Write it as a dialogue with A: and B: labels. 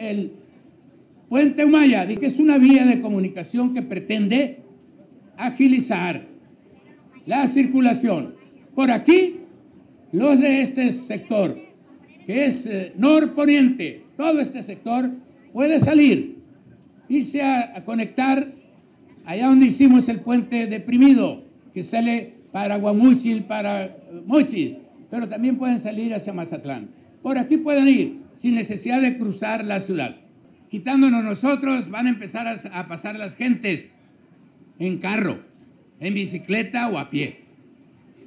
A: el Puente Humaya, que es una vía de comunicación que pretende agilizar la circulación. Por aquí, los de este sector, que es norponiente, todo este sector puede salir, irse a conectar allá donde hicimos el puente deprimido, que sale para Guamúchil, para Mochis, pero también pueden salir hacia Mazatlán. Por aquí pueden ir, sin necesidad de cruzar la ciudad. Quitándonos nosotros, van a empezar a pasar las gentes en carro, en bicicleta o a pie.